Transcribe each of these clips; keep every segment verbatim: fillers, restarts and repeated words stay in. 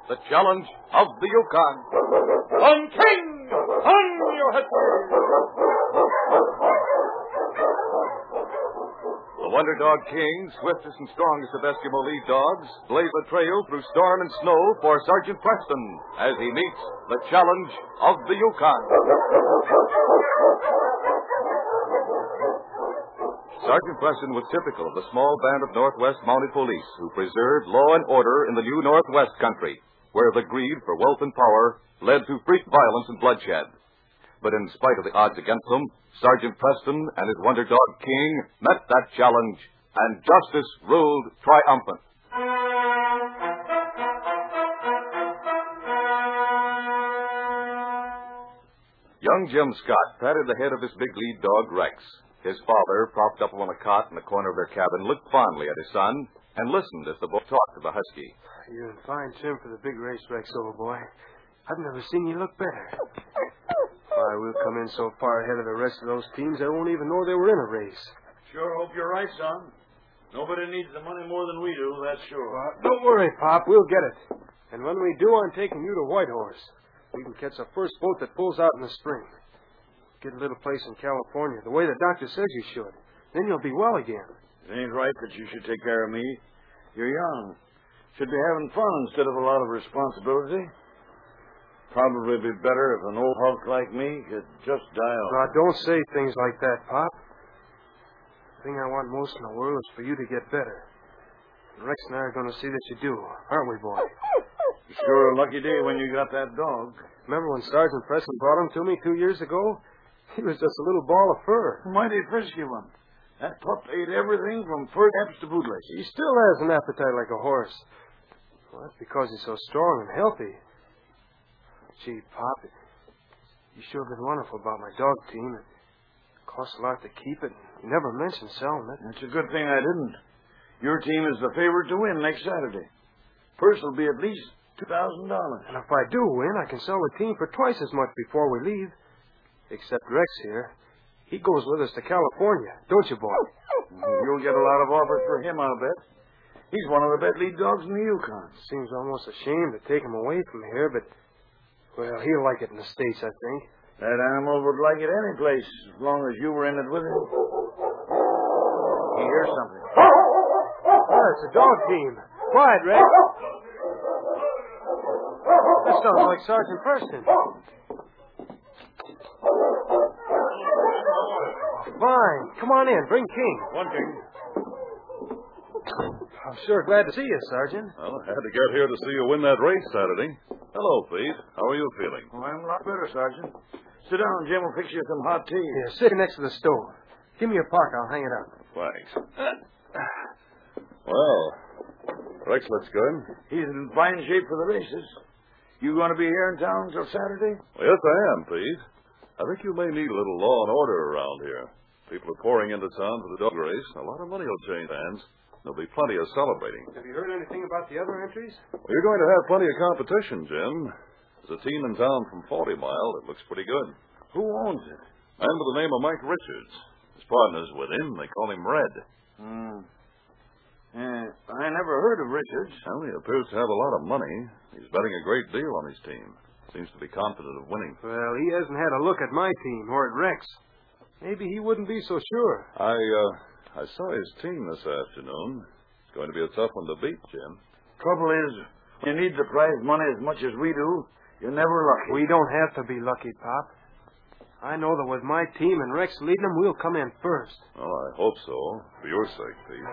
the challenge of the Yukon. On King! On your head! The Wonder Dog King, swiftest and strongest of Eskimo lead dogs, blaze a trail through storm and snow for Sergeant Preston as he meets the challenge of the Yukon. Sergeant Preston was typical of the small band of Northwest Mounted Police who preserved law and order in the new Northwest country, where the greed for wealth and power led to freak violence and bloodshed. But in spite of the odds against them, Sergeant Preston and his Wonder Dog King met that challenge, and justice ruled triumphant. Young Jim Scott patted the head of his big lead dog, Rex. His father, propped up on a cot in the corner of their cabin, looked fondly at his son and listened as the boy talked to the husky. You're in fine trim for the big race, Rex, old boy. I've never seen you look better. Why, we'll come in so far ahead of the rest of those teams they won't even know they were in a race. Sure hope you're right, son. Nobody needs the money more than we do, that's sure. Well, don't worry, Pop. We'll get it. And when we do, I'm taking you to Whitehorse. We can catch the first boat that pulls out in the spring. Get a little place in California, the way the doctor says you should. Then you'll be well again. It ain't right that you should take care of me. You're young. Should be having fun instead of a lot of responsibility. Probably be better if an old hulk like me could just die off. Now, don't say things like that, Pop. The thing I want most in the world is for you to get better. And Rex and I are going to see that you do, aren't we, boy? Sure a lucky day when you got that dog. Remember when Sergeant Preston brought him to me two years ago? He was just a little ball of fur. A mighty frisky one. That pup ate everything from fur caps to bootlegs. He still has an appetite like a horse. Well, that's because he's so strong and healthy. Gee, Pop, you sure been wonderful about my dog team. It costs a lot to keep it. You never mentioned selling it. It's a good thing I didn't. Your team is the favorite to win next Saturday. Purse will be at least two thousand dollars. And if I do win, I can sell the team for twice as much before we leave. Except Rex here. He goes with us to California, don't you, boy? You'll get a lot of offers for him, I'll bet. He's one of the best lead dogs in the Yukon. Seems almost a shame to take him away from here, but, well, he'll like it in the States, I think. That animal would like it any place, as long as you were in it with him. He hears something. Oh, it's a dog team. Quiet, Rex. That sounds like Sergeant Preston. Fine. Come on in. Bring King. One King. I'm sure glad to see you, Sergeant. Well, I had to get here to see you win that race Saturday. Hello, Pete. How are you feeling? Oh, I'm a lot better, Sergeant. Sit down, Jim. We'll fix you some hot tea. Here, sit next to the stove. Give me your park. I'll hang it up. Thanks. Well, Rex looks good. He's in fine shape for the races. You going to be here in town till Saturday? Well, yes, I am, Pete. I think you may need a little law and order around here. People are pouring into town for the dog race. A lot of money will change hands. There'll be plenty of celebrating. Have you heard anything about the other entries? Well, you're going to have plenty of competition, Jim. There's a team in town from Forty Mile that looks pretty good. Who owns it? A man by the name of Mike Richards. His partner's with him. They call him Red. Hmm. Yeah, I never heard of Richards. Well, he appears to have a lot of money. He's betting a great deal on his team. Seems to be confident of winning. Well, he hasn't had a look at my team or at Rex. Maybe he wouldn't be so sure. I, uh, I saw his team this afternoon. It's going to be a tough one to beat, Jim. Trouble is, when you need the prize money as much as we do, you're never lucky. We don't have to be lucky, Pop. I know that with my team and Rex leading them, we'll come in first. Well, I hope so, for your sake, Pete.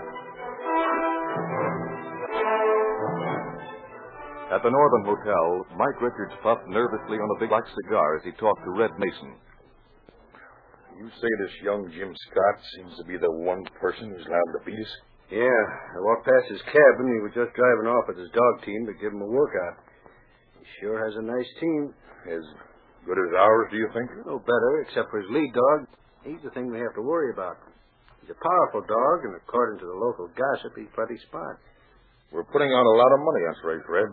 At the Northern Hotel, Mike Richards puffed nervously on a big black cigar as he talked to Red Mason. You say this young Jim Scott seems to be the one person who's liable to beat us? Yeah. I walked past his cabin. He was just driving off with his dog team to give him a workout. He sure has a nice team. As good as ours, do you think? No better, except for his lead dog. He's the thing we have to worry about. He's a powerful dog, and according to the local gossip, he's plenty smart. We're putting out a lot of money on this race, Red.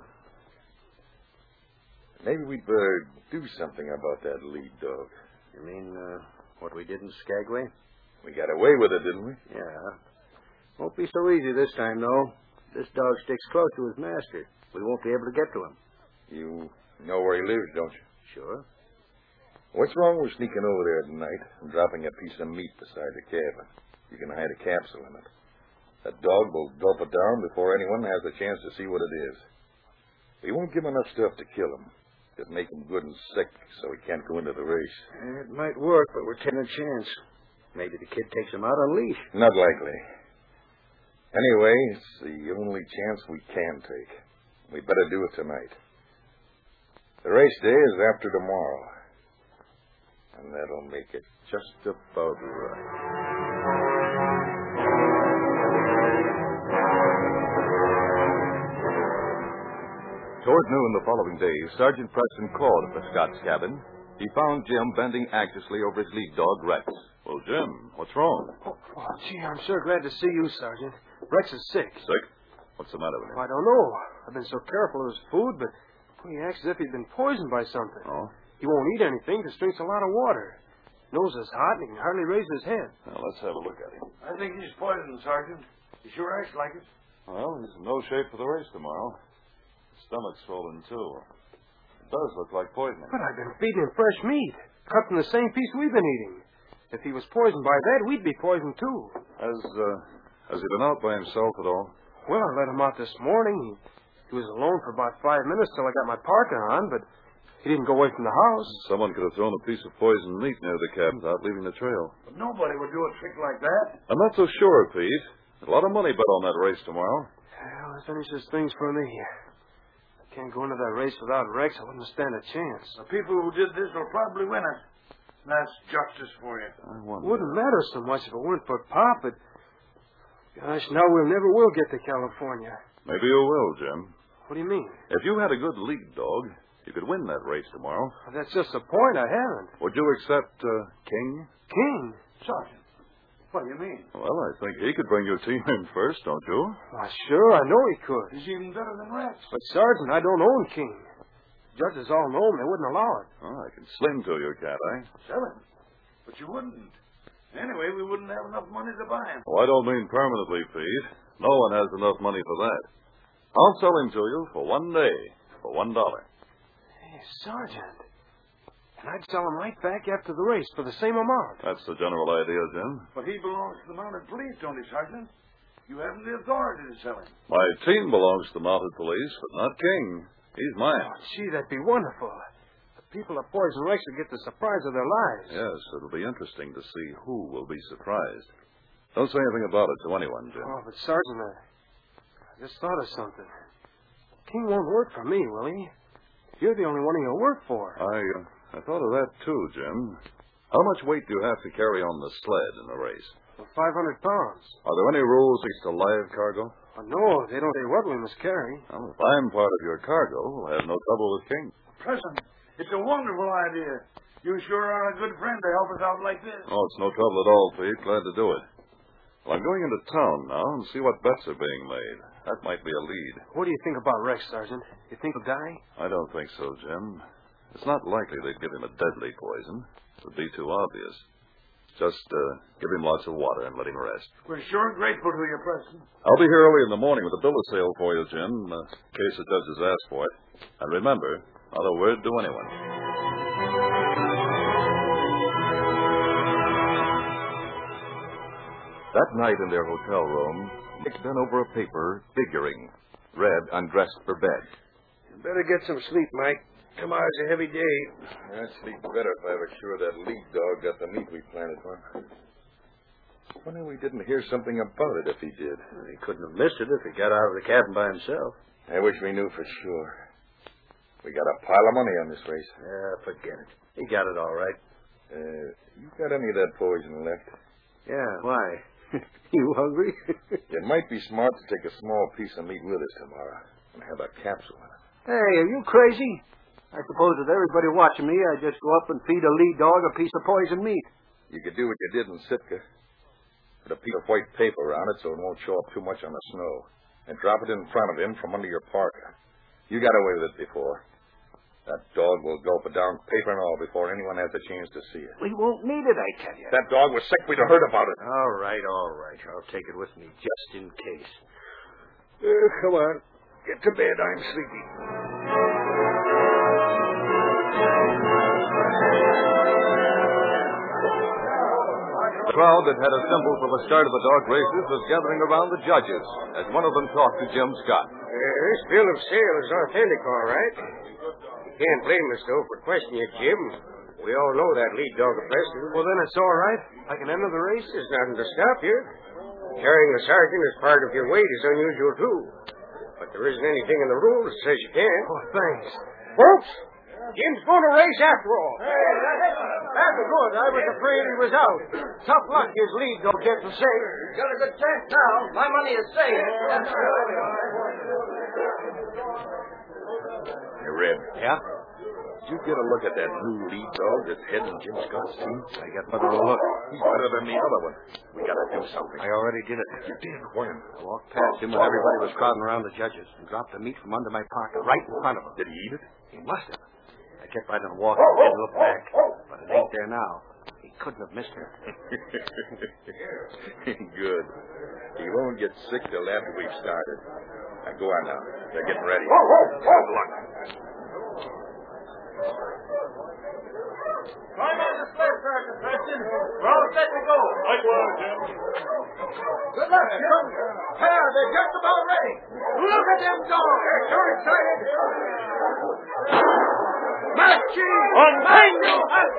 Maybe we'd better do something about that lead dog. You mean uh, what we did in Skagway? We got away with it, didn't we? Yeah. Won't be so easy this time, though. this dog sticks close to his master, we won't be able to get to him. You know where he lives, don't you? Sure. What's wrong with sneaking over there at night and dropping a piece of meat beside the cabin? You can hide a capsule in it. That dog will gulp it down before anyone has a chance to see what it is. We won't give him enough stuff to kill him. Just make him good and sick so he can't go into the race. It might work, but we're taking a chance. Maybe the kid takes him out on leash. Not likely. Anyway, it's the only chance we can take. We better do it tonight. The race day is after tomorrow. And that'll make it just about right. Toward noon the following day, Sergeant Preston called at the Scott's cabin. He found Jim bending anxiously over his lead dog, Rex. Well, Jim, what's wrong? Oh, oh, gee, I'm sure glad to see you, Sergeant. Rex is sick. Sick? What's the matter with him? I don't know. I've been so careful of his food, but he acts as if he'd been poisoned by something. Oh? He won't eat anything, just drinks a lot of water. Nose is hot, and he can hardly raise his head. Now, let's have a look at him. I think he's poisoned, Sergeant. He sure acts like it. Well, he's in no shape for the race tomorrow. His stomach's swollen, too. It does look like poisoning. But I've been feeding him fresh meat, cut from the same piece we've been eating. If he was poisoned by that, we'd be poisoned, too. Has, uh, has he been out by himself at all? Well, I let him out this morning. He, he was alone for about five minutes till I got my parka on, but he didn't go away from the house. Someone could have thrown a piece of poisoned meat near the cabin without leaving the trail. But nobody would do a trick like that. I'm not so sure, Pete. There's a lot of money bet on that race tomorrow. Well, that finishes things for me. I can't go into that race without Rex. I wouldn't stand a chance. The people who did this will probably win it. That's justice for you. I wonder. It wouldn't matter so much if it weren't for Pop, but gosh, now we never will get to California. Maybe you will, Jim. What do you mean? If you had a good lead dog, you could win that race tomorrow. Well, that's just the point. I haven't. Would you accept uh, King? King? Sergeant, what do you mean? Well, I think he could bring your team in first, don't you? Why, sure, I know he could. He's even better than Rex. But, Sergeant, I don't own King. Judges all know him. They wouldn't allow it. Oh, I can slim to you, can't I? Sell him. But you wouldn't. Anyway, we wouldn't have enough money to buy him. Oh, I don't mean permanently, Pete. No one has enough money for that. I'll sell him to you for one day, for one dollar. Hey, Sergeant. And I'd sell him right back after the race for the same amount. That's the general idea, Jim. But he belongs to the mounted police, don't he, Sergeant? You haven't the authority to sell him. My team belongs to the mounted police, but not King. He's mine. Oh, gee, that'd be wonderful. The people at Poison Rex would get the surprise of their lives. Yes, it'll be interesting to see who will be surprised. Don't say anything about it to anyone, Jim. Oh, but Sergeant, I, I just thought of something. King won't work for me, will he? You're the only one he'll work for. I, uh, I thought of that too, Jim. How much weight do you have to carry on the sled in a race? For five hundred pounds. Are there any rules against a live cargo? Oh, no, they don't say what we must carry. Well, if I'm part of your cargo, we'll have no trouble with King. Present, it's a wonderful idea. You sure are a good friend to help us out like this. Oh, it's no trouble at all, Pete. Glad to do it. Well, I'm going into town now and see what bets are being made. That might be a lead. What do you think about Rex, Sergeant? You think he'll die? I don't think so, Jim. It's not likely they'd give him a deadly poison. It would be too obvious. Just uh, give him lots of water and let him rest. We're sure grateful to you, Preston. I'll be here early in the morning with a bill of sale for you, Jim, uh, in case the judges ask for it. And remember, not a word to anyone. That night in their hotel room, Nick bent over a paper, figuring. Red undressed for bed. You better get some sleep, Mike. Tomorrow's a heavy day. I'd sleep better if I was sure that lead dog got the meat we planted for him. Funny we didn't hear something about it if he did. Well, he couldn't have missed it if he got out of the cabin by himself. I wish we knew for sure. We got a pile of money on this race. Yeah, forget it. He got it all right. Uh, you got any of that poison left? Yeah, why? You hungry? It might be smart to take a small piece of meat with us tomorrow and have a capsule in it. Hey, are you crazy? I suppose with everybody watching me, I'd just go up and feed a lead dog a piece of poisoned meat. You could do what you did in Sitka. Put a piece of white paper around it so it won't show up too much on the snow. And drop it in front of him from under your parka. You got away with it before. That dog will gulp it down, paper and all, before anyone has a chance to see it. We won't need it, I tell you. That dog was sick. We'd have heard about it. All right, all right. I'll take it with me just in case. Uh, come on. Get to bed. I'm sleepy. The crowd that had assembled for the start of the dog races was gathering around the judges as one of them talked to Jim Scott. Uh, this bill of sale is authentic, all right. You can't blame us, though, for questioning it, Jim. We all know that lead dog of Preston. Well, then it's all right. I can enter the race. There's nothing to stop you. Carrying the sergeant as part of your weight is unusual, too. But there isn't anything in the rules that says you can't. Oh, thanks. Folks, Jim's going to race after all. Hey, that's good. I was afraid he was out. Tough luck his lead don't get to say. He's got a good chance now. My money is safe. Hey, Red. Yeah? Did you get a look at that new lead dog that's heading Jim Scott's team? I got better a look. He's better than the other one. We gotta do something. I already did it. You did? When? I walked past him when everybody was crowding around the judges and dropped the meat from under my pocket right in front of him. Did he eat it? He must have. I kept right on walking and looked back, but it ain't there now. He couldn't have missed it. Good. He won't get sick till after we've started. Now, go on now. They're getting ready. Good luck. Climb on the sled, Sergeant Preston. We're all set to go. Likewise, Jim. Good luck, Jim. There, they're just about ready. Look at them dogs. They're so excited. Machi! Untangle!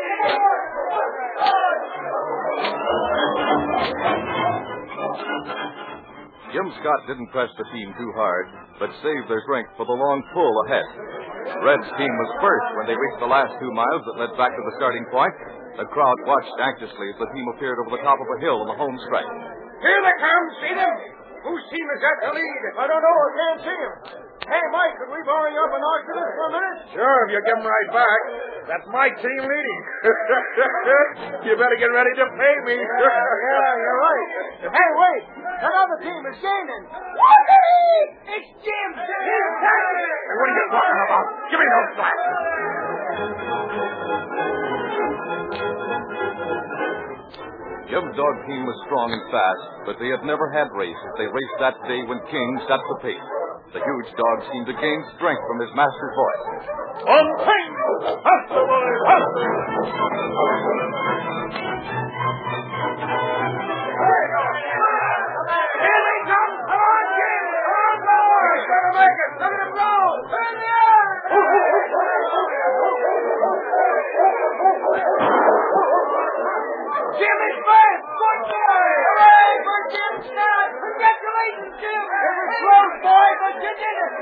Jim Scott didn't press the team too hard, but saved their strength for the long pull ahead. Red's team was first when they reached the last two miles that led back to the starting point. The crowd watched anxiously as the team appeared over the top of a hill on the home stretch. Here they come. See them? Whose team is at the lead? I don't know. I can't see him. Hey, Mike, could we borrow you up an oculus for a minute? Sure, if you give him right back. That's my team leading. You better get ready to pay me. Yeah, you're right. Hey, wait. That other team is gaining. It's Jim. He's tagging it. What are you talking about? Give me those flashes. Jim's dog team was strong and fast, but they had never had races. They raced that day when King set the pace. The huge dog seemed to gain strength from his master's voice. Untangle! That's the way! Here they come! Come on, Jim! Come on, boys! He's gonna make it! Look at him go! In the air! Jim is first! Good boy! Hooray for Jim Scott! Congratulations, Jim! It was close, boy, but you did it!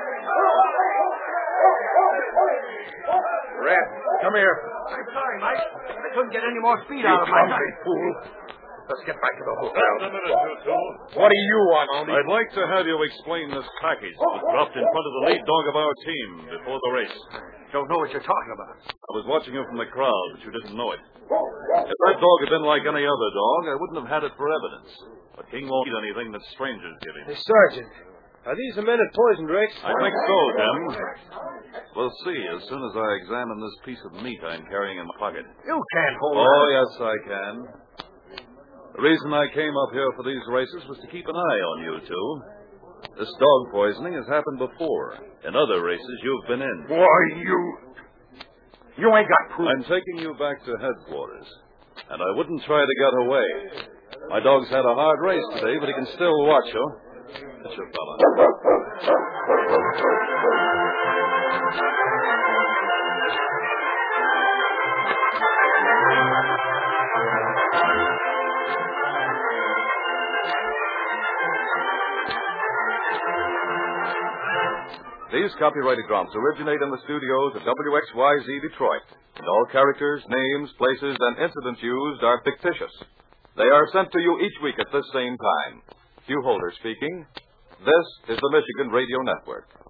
Red, come here. I'm sorry, Mike. I couldn't get any more speed out of my clumsy fool. Let's get back to the hotel. Just a minute, you two. What do you want, Mountie? I'd like to have you explain this package that was dropped in front of the lead dog of our team before the race. Don't know what you're talking about. I was watching you from the crowd, but you didn't know it. If that dog had been like any other dog, I wouldn't have had it for evidence. But King won't eat anything that strangers give him. Hey, Sergeant, are these the men at Poison Drake's? I think so, Jim. We'll see as soon as I examine this piece of meat I'm carrying in my pocket. You can't hold Oh, yes, I can. The reason I came up here for these races was to keep an eye on you two. This dog poisoning has happened before. In other races you've been in. Why, you... You ain't got proof. I'm taking you back to headquarters. And I wouldn't try to get away. My dog's had a hard race today, but he can still watch you. That's your fella. These copyrighted dramas originate in the studios of W X Y Z Detroit, and all characters, names, places, and incidents used are fictitious. They are sent to you each week at this same time. Hugh Holder speaking. This is the Michigan Radio Network.